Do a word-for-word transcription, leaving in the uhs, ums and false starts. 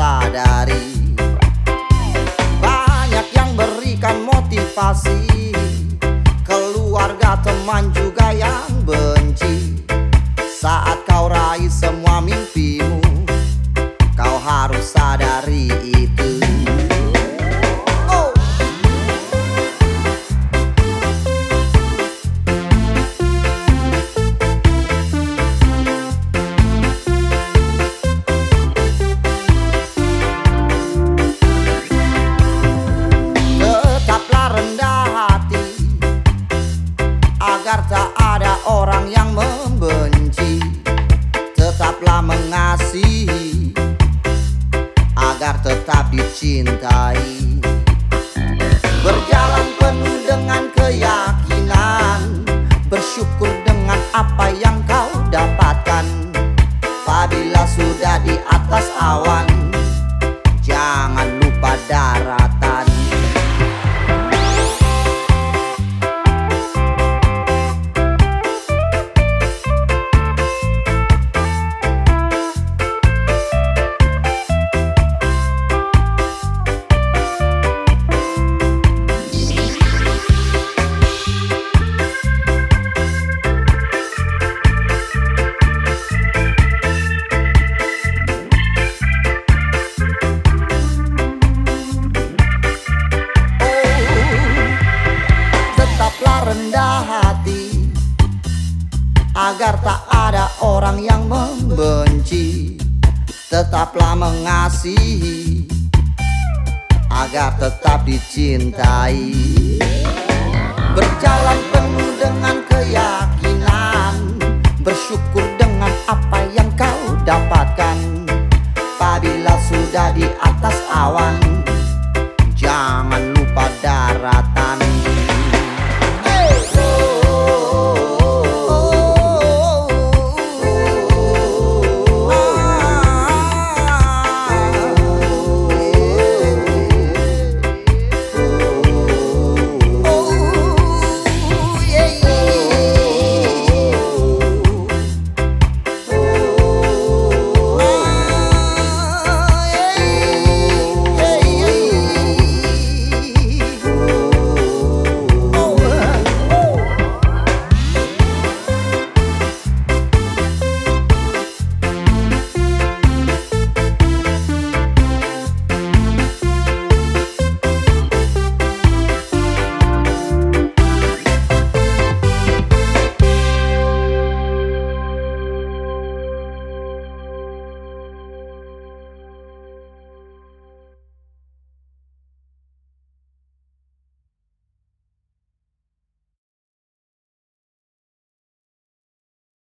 sadari, banyak yang berikan motivasi, keluarga teman juga yang benci. Saat kau raih semua mimpimu, kau harus sadari itu. Agar tak ada orang yang membenci, tetaplah mengasihi, agar tetap dicintai. Berjalan penuh dengan keyakinan, bersyukur dengan apa yang kau dapatkan. Apabila sudah di atas awan, jangan lupa daratan. Rendah hati, agar tak ada orang yang membenci. Tetaplah mengasihi, agar tetap dicintai. Berjalan penuh dengan keyakinan, bersyukur dengan apa yang kau dapatkan. Apabila sudah di atas awan,